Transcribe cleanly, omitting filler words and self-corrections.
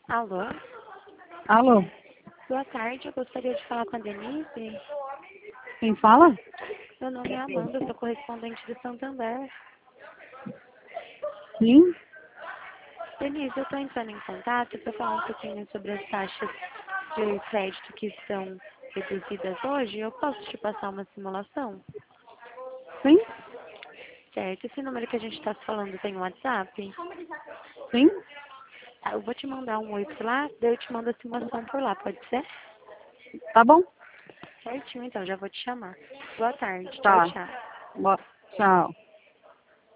Alô? Alô, Boa tarde, eu gostaria de falar com a Denise. quem fala? Meu nome é Amanda, eu sou correspondente de Santander. Sim, Denise, eu estou entrando em contato para falar um pouquinho sobre as taxas de crédito que estão reduzidas hoje. Eu posso te passar uma simulação? sim, Certo, esse número que a gente está falando tem um WhatsApp? sim. Tá, eu vou te mandar um oi por lá, daí eu te mando a simulação por lá, pode ser? Tá bom? Certinho, então, já vou te chamar. Boa tarde, tchau, Tá. tchau. Tchau.